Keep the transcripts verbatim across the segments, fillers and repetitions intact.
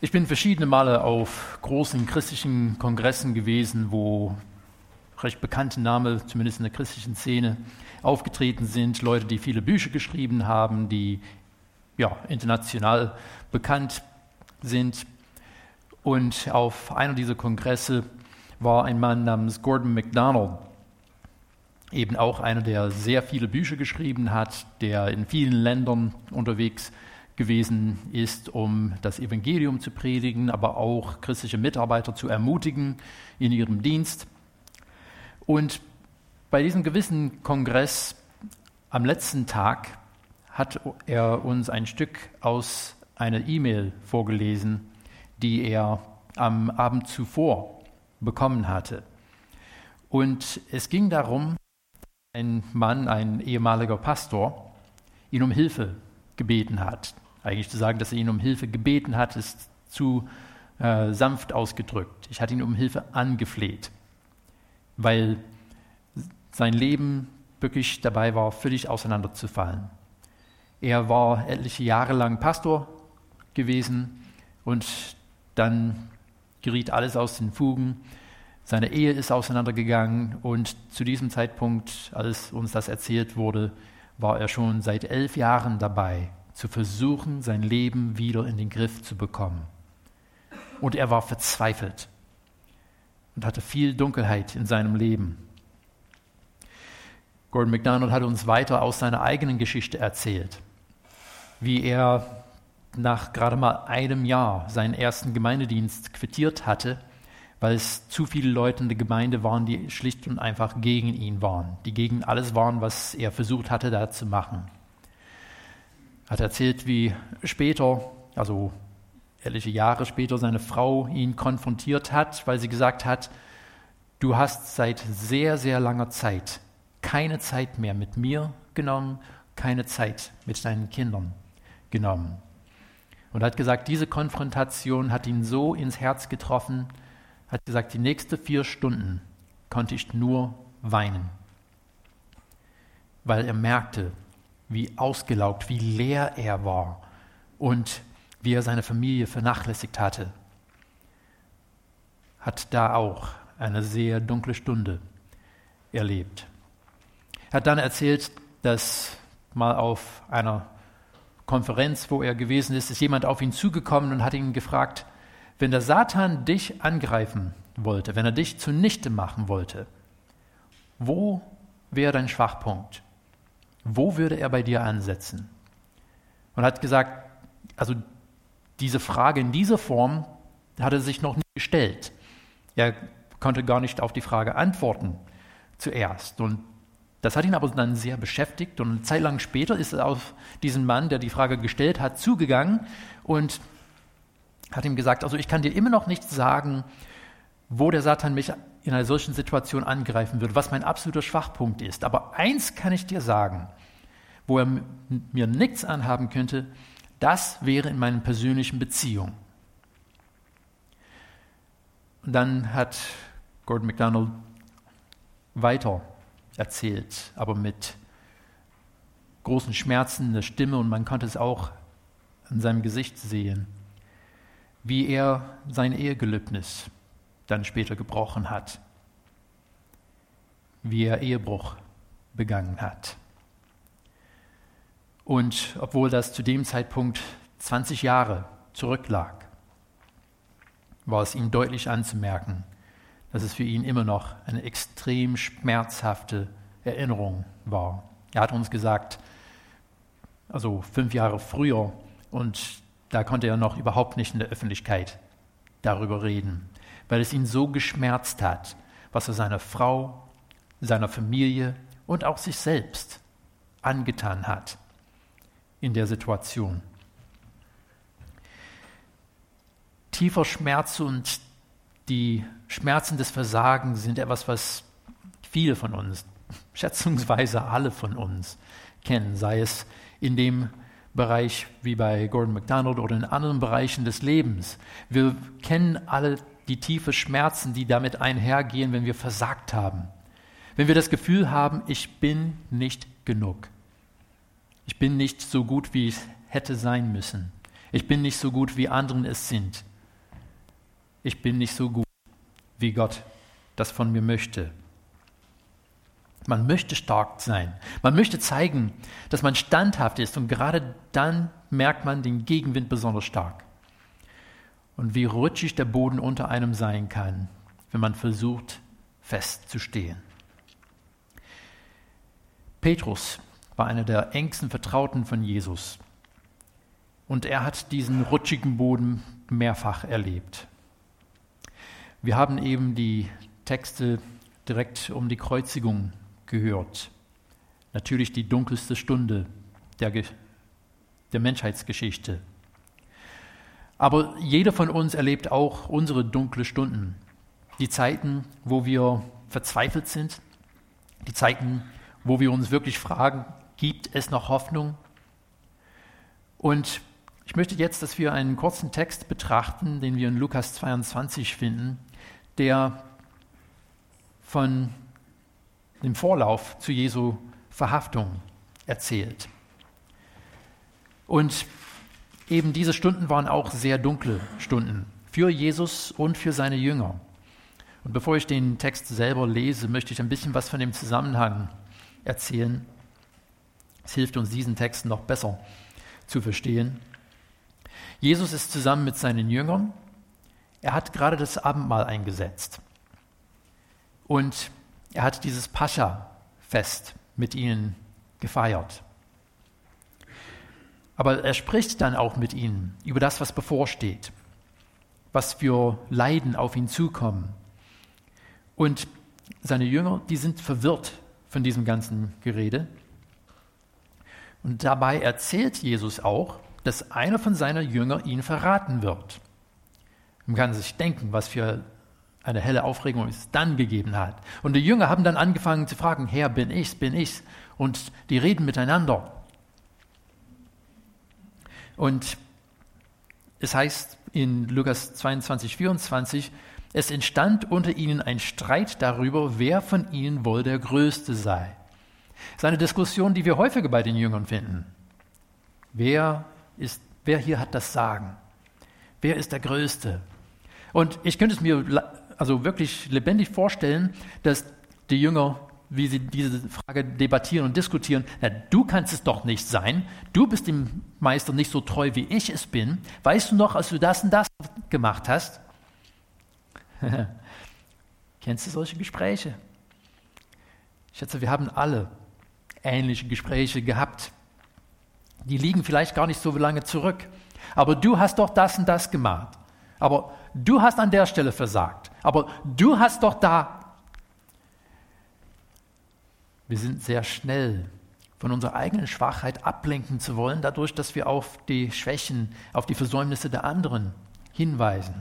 Ich bin verschiedene Male auf großen christlichen Kongressen gewesen, wo recht bekannte Namen, zumindest in der christlichen Szene, aufgetreten sind. Leute, die viele Bücher geschrieben haben, die ja, international bekannt sind. Und auf einer dieser Kongresse war ein Mann namens Gordon MacDonald, eben auch einer, der sehr viele Bücher geschrieben hat, der in vielen Ländern unterwegs gewesen ist, um das Evangelium zu predigen, aber auch christliche Mitarbeiter zu ermutigen in ihrem Dienst. Und bei diesem gewissen Kongress am letzten Tag hat er uns ein Stück aus einer E-Mail vorgelesen, die er am Abend zuvor bekommen hatte. Und es ging darum, ein Mann, ein ehemaliger Pastor, ihn um Hilfe gebeten hat. Eigentlich zu sagen, dass er ihn um Hilfe gebeten hat, ist zu äh, sanft ausgedrückt. Ich hatte ihn um Hilfe angefleht, weil sein Leben wirklich dabei war, völlig auseinanderzufallen. Er war etliche Jahre lang Pastor gewesen und dann geriet alles aus den Fugen. Seine Ehe ist auseinandergegangen und zu diesem Zeitpunkt, als uns das erzählt wurde, war er schon seit elf Jahren dabei, zu versuchen, sein Leben wieder in den Griff zu bekommen. Und er war verzweifelt und hatte viel Dunkelheit in seinem Leben. Gordon MacDonald hat uns weiter aus seiner eigenen Geschichte erzählt, wie er nach gerade mal einem Jahr seinen ersten Gemeindedienst quittiert hatte, weil es zu viele Leute in der Gemeinde waren, die schlicht und einfach gegen ihn waren, die gegen alles waren, was er versucht hatte, da zu machen. Er hat erzählt, wie später, also etliche Jahre später, seine Frau ihn konfrontiert hat, weil sie gesagt hat, du hast seit sehr, sehr langer Zeit keine Zeit mehr mit mir genommen, keine Zeit mit deinen Kindern genommen. Und er hat gesagt, diese Konfrontation hat ihn so ins Herz getroffen, hat gesagt, die nächsten vier Stunden konnte ich nur weinen, weil er merkte, wie ausgelaugt, wie leer er war und wie er seine Familie vernachlässigt hatte. Hat da auch eine sehr dunkle Stunde erlebt. Er hat dann erzählt, dass mal auf einer Konferenz, wo er gewesen ist, ist jemand auf ihn zugekommen und hat ihn gefragt, wenn der Satan dich angreifen wollte, wenn er dich zunichte machen wollte, wo wäre dein Schwachpunkt? Wo würde er bei dir ansetzen? Und hat gesagt, also diese Frage in dieser Form hat er sich noch nie gestellt. Er konnte gar nicht auf die Frage antworten zuerst. Und das hat ihn aber dann sehr beschäftigt. Und eine Zeit lang später ist er auf diesen Mann, der die Frage gestellt hat, zugegangen und hat ihm gesagt, also ich kann dir immer noch nicht sagen, wo der Satan mich in einer solchen Situation angreifen würde, was mein absoluter Schwachpunkt ist. Aber eins kann ich dir sagen, wo er mir nichts anhaben könnte, das wäre in meinen persönlichen Beziehungen. Und dann hat Gordon MacDonald weiter erzählt, aber mit großen Schmerzen in der Stimme, und man konnte es auch an seinem Gesicht sehen, wie er sein Ehegelübnis dann später gebrochen hat, wie er Ehebruch begangen hat. Und obwohl das zu dem Zeitpunkt zwanzig Jahre zurücklag, war es ihm deutlich anzumerken, dass es für ihn immer noch eine extrem schmerzhafte Erinnerung war. Er hat uns gesagt, also fünf Jahre früher, und da konnte er noch überhaupt nicht in der Öffentlichkeit darüber reden, weil es ihn so geschmerzt hat, was er seiner Frau, seiner Familie und auch sich selbst angetan hat in der Situation. Tiefer Schmerz und die Schmerzen des Versagens sind etwas, was viele von uns, schätzungsweise alle von uns, kennen, sei es in dem Bereich wie bei Gordon MacDonald oder in anderen Bereichen des Lebens. Wir kennen alle die tiefen Schmerzen, die damit einhergehen, wenn wir versagt haben. Wenn wir das Gefühl haben, ich bin nicht genug. Ich bin nicht so gut, wie ich hätte sein müssen. Ich bin nicht so gut, wie anderen es sind. ich bin nicht so gut, wie Gott das von mir möchte. Man möchte stark sein. Man möchte zeigen, dass man standhaft ist. Und gerade dann merkt man den Gegenwind besonders stark. Und wie rutschig der Boden unter einem sein kann, wenn man versucht, festzustehen. Petrus war einer der engsten Vertrauten von Jesus. Und er hat diesen rutschigen Boden mehrfach erlebt. Wir haben eben die Texte direkt um die Kreuzigung gehört. Natürlich die dunkelste Stunde der, Ge- der Menschheitsgeschichte. Aber jeder von uns erlebt auch unsere dunklen Stunden. Die Zeiten, wo wir verzweifelt sind. Die Zeiten, wo wir uns wirklich fragen, gibt es noch Hoffnung? Und ich möchte jetzt, dass wir einen kurzen Text betrachten, den wir in Lukas zweiundzwanzig finden, der von dem Vorlauf zu Jesu Verhaftung erzählt. Und eben diese Stunden waren auch sehr dunkle Stunden für Jesus und für seine Jünger. Und bevor ich den Text selber lese, möchte ich ein bisschen was von dem Zusammenhang erzählen. Es hilft uns, diesen Text noch besser zu verstehen. Jesus ist zusammen mit seinen Jüngern. Er hat gerade das Abendmahl eingesetzt. Und er hat dieses Pascha-Fest mit ihnen gefeiert. Aber er spricht dann auch mit ihnen über das, was bevorsteht, was für Leiden auf ihn zukommen. Und seine Jünger, die sind verwirrt von diesem ganzen Gerede. Und dabei erzählt Jesus auch, dass einer von seinen Jüngern ihn verraten wird. Man kann sich denken, was für eine helle Aufregung es dann gegeben hat. Und die Jünger haben dann angefangen zu fragen, Herr, bin ich's, bin ich's? Und die reden miteinander. Und es heißt in Lukas zweiundzwanzig, vierundzwanzig, es entstand unter ihnen ein Streit darüber, wer von ihnen wohl der Größte sei. Das ist eine Diskussion, die wir häufiger bei den Jüngern finden. Wer ist, wer hier hat das Sagen? Wer ist der Größte? Und ich könnte es mir also wirklich lebendig vorstellen, dass die Jünger, wie sie diese Frage debattieren und diskutieren, na, du kannst es doch nicht sein, du bist dem Meister nicht so treu, wie ich es bin. Weißt du noch, als du das und das gemacht hast? Kennst du solche Gespräche? Ich schätze, wir haben alle ähnliche Gespräche gehabt. Die liegen vielleicht gar nicht so lange zurück. Aber du hast doch das und das gemacht. Aber du hast an der Stelle versagt. Aber du hast doch da. Wir sind sehr schnell, von unserer eigenen Schwachheit ablenken zu wollen, dadurch, dass wir auf die Schwächen, auf die Versäumnisse der anderen hinweisen.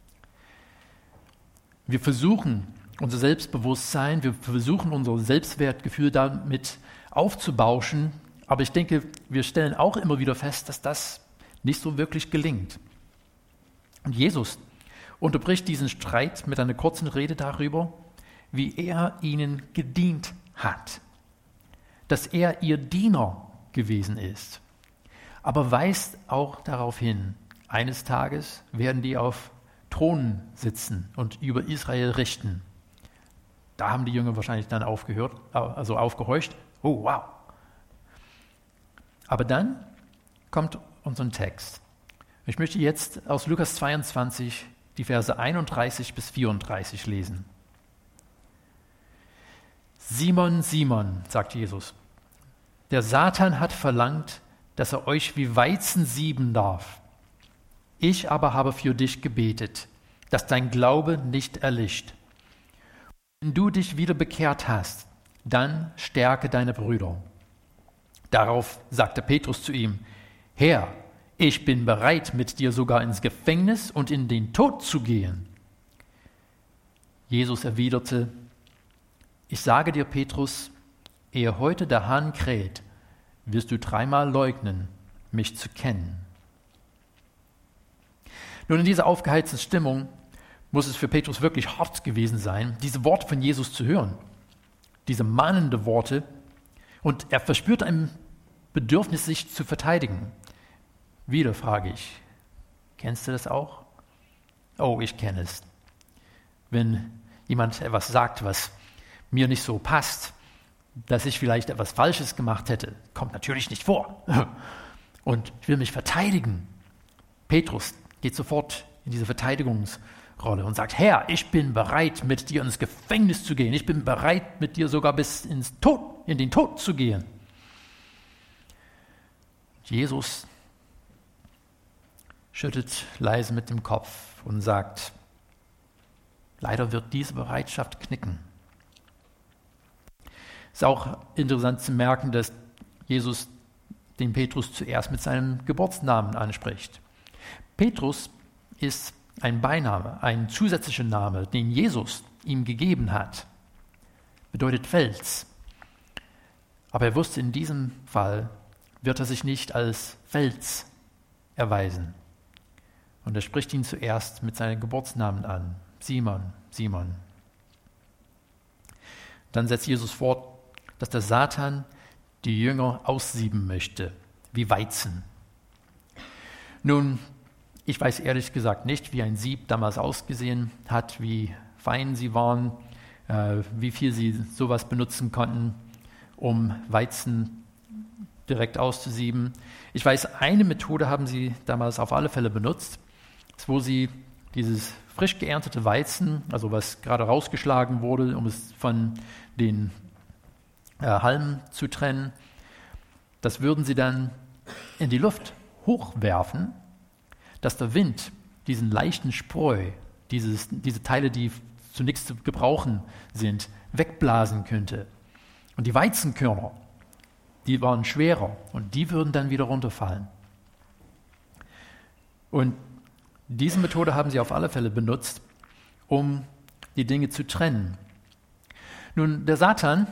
Wir versuchen, unser Selbstbewusstsein, wir versuchen, unser Selbstwertgefühl damit aufzubauschen, aber ich denke, wir stellen auch immer wieder fest, dass das nicht so wirklich gelingt. Und Jesus unterbricht diesen Streit mit einer kurzen Rede darüber, wie er ihnen gedient hat, dass er ihr Diener gewesen ist, aber weist auch darauf hin, eines Tages werden die auf Thronen sitzen und über Israel richten. Da haben die Jünger wahrscheinlich dann aufgehört, also aufgehorcht. Oh, wow. Aber dann kommt unser Text. Ich möchte jetzt aus Lukas zweiundzwanzig die Verse einunddreißig bis vierunddreißig lesen. Simon, Simon, sagt Jesus, der Satan hat verlangt, dass er euch wie Weizen sieben darf. Ich aber habe für dich gebetet, dass dein Glaube nicht erlischt. Wenn du dich wieder bekehrt hast, dann stärke deine Brüder. Darauf sagte Petrus zu ihm, Herr, ich bin bereit, mit dir sogar ins Gefängnis und in den Tod zu gehen. Jesus erwiderte, ich sage dir, Petrus, ehe heute der Hahn kräht, wirst du dreimal leugnen, mich zu kennen. Nun, in dieser aufgeheizten Stimmung muss es für Petrus wirklich hart gewesen sein, diese Worte von Jesus zu hören, diese mahnende Worte, und er verspürt ein Bedürfnis, sich zu verteidigen. Wieder frage ich, kennst du das auch? Oh, ich kenne es. Wenn jemand etwas sagt, was mir nicht so passt, dass ich vielleicht etwas Falsches gemacht hätte, kommt natürlich nicht vor. Und ich will mich verteidigen. Petrus geht sofort in diese Verteidigungsrolle und sagt, Herr, ich bin bereit, mit dir ins Gefängnis zu gehen. Ich bin bereit, mit dir sogar bis ins Tod, in den Tod zu gehen. Jesus schüttelt leise mit dem Kopf und sagt, leider wird diese Bereitschaft knicken. Es ist auch interessant zu merken, dass Jesus den Petrus zuerst mit seinem Geburtsnamen anspricht. Petrus ist ein Beiname, ein zusätzlicher Name, den Jesus ihm gegeben hat. Bedeutet Fels. Aber er wusste, in diesem Fall wird er sich nicht als Fels erweisen. Und er spricht ihn zuerst mit seinem Geburtsnamen an. Simon, Simon. Dann setzt Jesus fort, dass der Satan die Jünger aussieben möchte, wie Weizen. Nun, ich weiß ehrlich gesagt nicht, wie ein Sieb damals ausgesehen hat, wie fein sie waren, äh, wie viel sie sowas benutzen konnten, um Weizen direkt auszusieben. Ich weiß, eine Methode haben sie damals auf alle Fälle benutzt, wo sie dieses frisch geerntete Weizen, also was gerade rausgeschlagen wurde, um es von den äh, Halmen zu trennen, das würden sie dann in die Luft hochwerfen, dass der Wind diesen leichten Spreu, dieses, diese Teile, die zunächst zu gebrauchen sind, wegblasen könnte. Und die Weizenkörner, die waren schwerer und die würden dann wieder runterfallen. Und diese Methode haben sie auf alle Fälle benutzt, um die Dinge zu trennen. Nun, der Satan,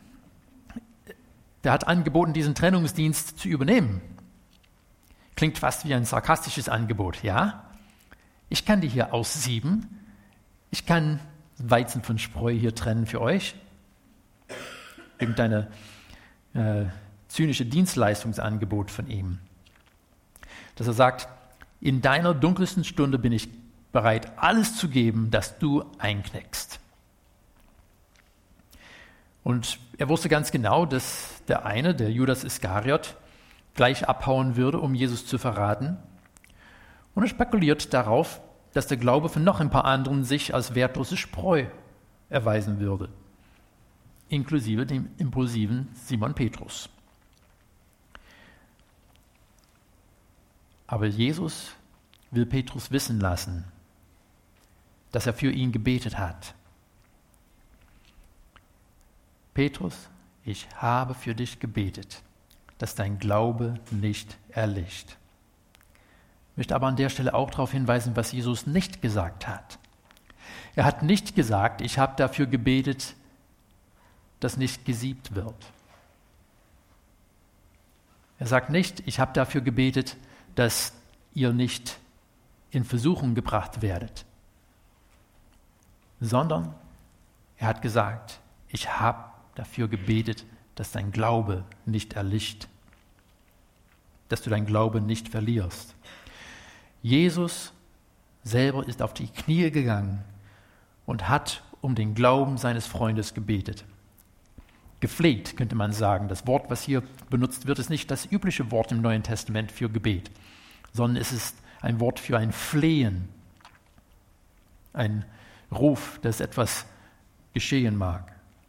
der hat angeboten, diesen Trennungsdienst zu übernehmen. Klingt fast wie ein sarkastisches Angebot, ja? Ich kann die hier aussieben. Ich kann Weizen von Spreu hier trennen für euch. Irgendeine äh, zynische Dienstleistungsangebot von ihm. Dass er sagt, in deiner dunkelsten Stunde bin ich bereit, alles zu geben, dass du einknickst. Und er wusste ganz genau, dass der eine, der Judas Iskariot, gleich abhauen würde, um Jesus zu verraten. Und er spekuliert darauf, dass der Glaube von noch ein paar anderen sich als wertlose Spreu erweisen würde, inklusive dem impulsiven Simon Petrus. Aber Jesus will Petrus wissen lassen, dass er für ihn gebetet hat. Petrus, ich habe für dich gebetet, dass dein Glaube nicht erlischt. Ich möchte aber an der Stelle auch darauf hinweisen, was Jesus nicht gesagt hat. Er hat nicht gesagt, ich habe dafür gebetet, dass nicht gesiebt wird. Er sagt nicht, ich habe dafür gebetet, dass ihr nicht in Versuchung gebracht werdet, sondern er hat gesagt, ich habe dafür gebetet, dass dein Glaube nicht erlischt, dass du dein Glaube nicht verlierst. Jesus selber ist auf die Knie gegangen und hat um den Glauben seines Freundes gebetet. Gefleht, könnte man sagen. Das Wort, was hier benutzt wird, ist nicht das übliche Wort im Neuen Testament für Gebet, sondern es ist ein Wort für ein Flehen, ein Ruf, dass etwas geschehen mag.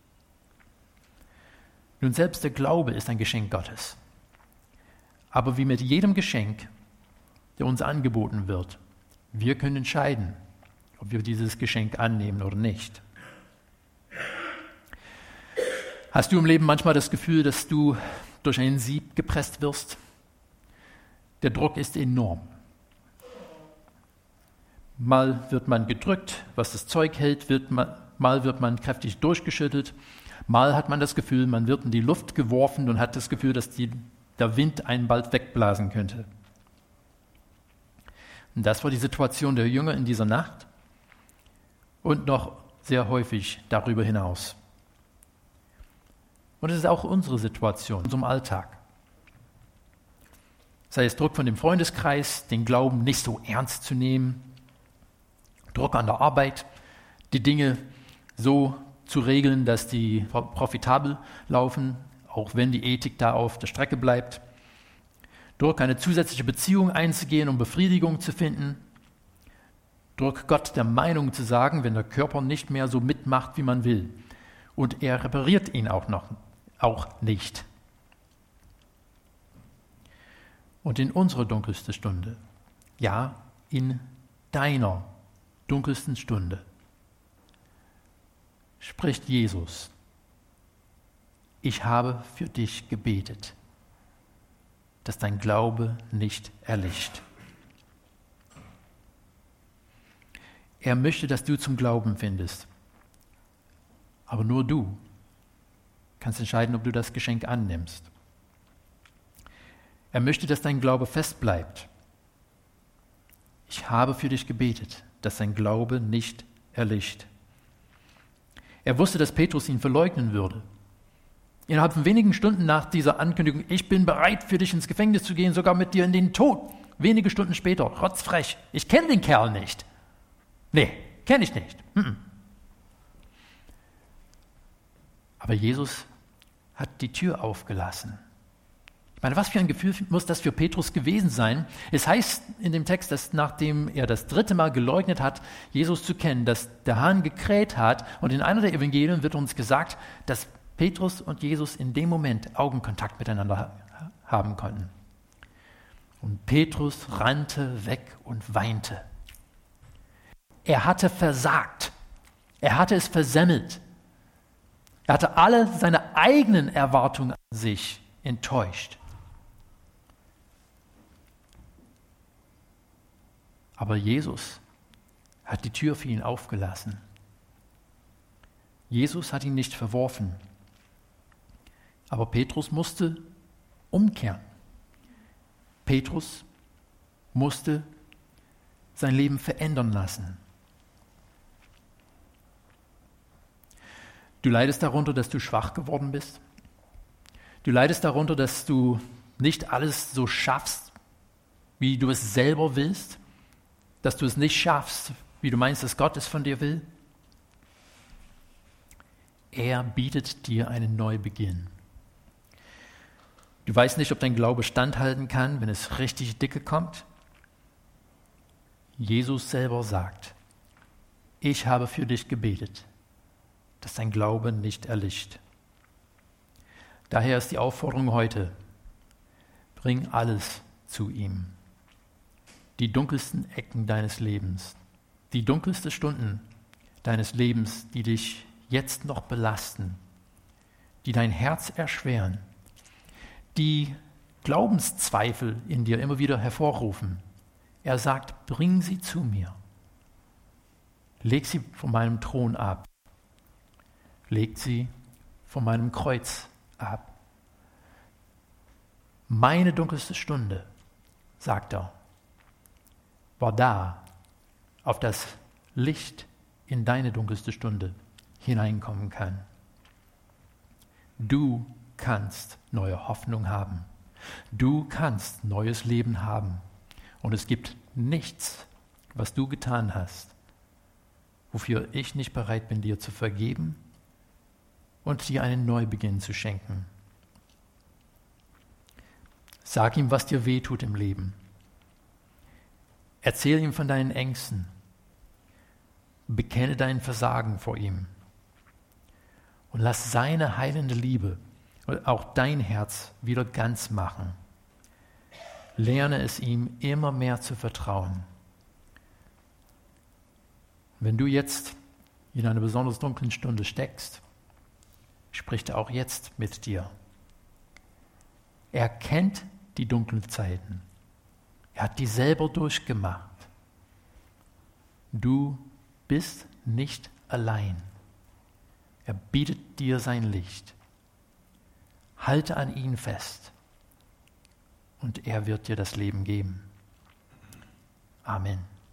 Nun, selbst der Glaube ist ein Geschenk Gottes. Aber wie mit jedem Geschenk, der uns angeboten wird, wir können entscheiden, ob wir dieses Geschenk annehmen oder nicht. Hast du im Leben manchmal das Gefühl, dass du durch ein Sieb gepresst wirst? Der Druck ist enorm. Mal wird man gedrückt, was das Zeug hält, wird man, mal wird man kräftig durchgeschüttelt, mal hat man das Gefühl, man wird in die Luft geworfen und hat das Gefühl, dass die, der Wind einen bald wegblasen könnte. Und das war die Situation der Jünger in dieser Nacht und noch sehr häufig darüber hinaus. Und es ist auch unsere Situation, in unserem Alltag. Sei es Druck von dem Freundeskreis, den Glauben nicht so ernst zu nehmen, Druck an der Arbeit, die Dinge so zu regeln, dass die profitabel laufen, auch wenn die Ethik da auf der Strecke bleibt. Druck, eine zusätzliche Beziehung einzugehen, um Befriedigung zu finden. Druck, Gott der Meinung zu sagen, wenn der Körper nicht mehr so mitmacht, wie man will. Und er repariert ihn auch noch, auch nicht. Und in unserer dunkelsten Stunde, ja, in deiner dunkelsten Stunde, spricht Jesus: Ich habe für dich gebetet, dass dein Glaube nicht erlischt. Er möchte, dass du zum Glauben findest. Aber nur du kannst entscheiden, ob du das Geschenk annimmst. Er möchte, dass dein Glaube fest bleibt. Ich habe für dich gebetet, dass dein Glaube nicht erlischt. Er wusste, dass Petrus ihn verleugnen würde. Innerhalb von wenigen Stunden nach dieser Ankündigung: Ich bin bereit, für dich ins Gefängnis zu gehen, sogar mit dir in den Tod. Wenige Stunden später, rotzfrech: Ich kenne den Kerl nicht. Nee, kenne ich nicht. Hm. Aber Jesus hat die Tür aufgelassen. Ich meine, was für ein Gefühl muss das für Petrus gewesen sein? Es heißt in dem Text, dass nachdem er das dritte Mal geleugnet hat, Jesus zu kennen, dass der Hahn gekräht hat. Und in einer der Evangelien wird uns gesagt, dass Petrus und Jesus in dem Moment Augenkontakt miteinander haben konnten. Und Petrus rannte weg und weinte. Er hatte versagt. Er hatte es versemmelt. Er hatte alle seine eigenen Erwartungen an sich enttäuscht. Aber Jesus hat die Tür für ihn aufgelassen. Jesus hat ihn nicht verworfen. Aber Petrus musste umkehren. Petrus musste sein Leben verändern lassen. Du leidest darunter, dass du schwach geworden bist. Du leidest darunter, dass du nicht alles so schaffst, wie du es selber willst. Dass du es nicht schaffst, wie du meinst, dass Gott es von dir will. Er bietet dir einen Neubeginn. Du weißt nicht, ob dein Glaube standhalten kann, wenn es richtig dicke kommt. Jesus selber sagt: Ich habe für dich gebetet, dass dein Glaube nicht erlischt. Daher ist die Aufforderung heute: Bring alles zu ihm. Die dunkelsten Ecken deines Lebens, die dunkelsten Stunden deines Lebens, die dich jetzt noch belasten, die dein Herz erschweren, die Glaubenszweifel in dir immer wieder hervorrufen. Er sagt: Bring sie zu mir. Leg sie von meinem Thron ab. Leg sie von meinem Kreuz ab. Meine dunkelste Stunde, sagt er, war da, auf das Licht in deine dunkelste Stunde hineinkommen kann. Du kannst neue Hoffnung haben. Du kannst neues Leben haben. Und es gibt nichts, was du getan hast, wofür ich nicht bereit bin, dir zu vergeben und dir einen Neubeginn zu schenken. Sag ihm, was dir weh tut im Leben. Erzähl ihm von deinen Ängsten. Bekenne dein Versagen vor ihm. Und lass seine heilende Liebe auch dein Herz wieder ganz machen. Lerne es ihm immer mehr zu vertrauen. Wenn du jetzt in einer besonders dunklen Stunde steckst, spricht er auch jetzt mit dir. Er kennt die dunklen Zeiten. Er hat die selber durchgemacht. Du bist nicht allein. Er bietet dir sein Licht. Halte an ihn fest und er wird dir das Leben geben. Amen.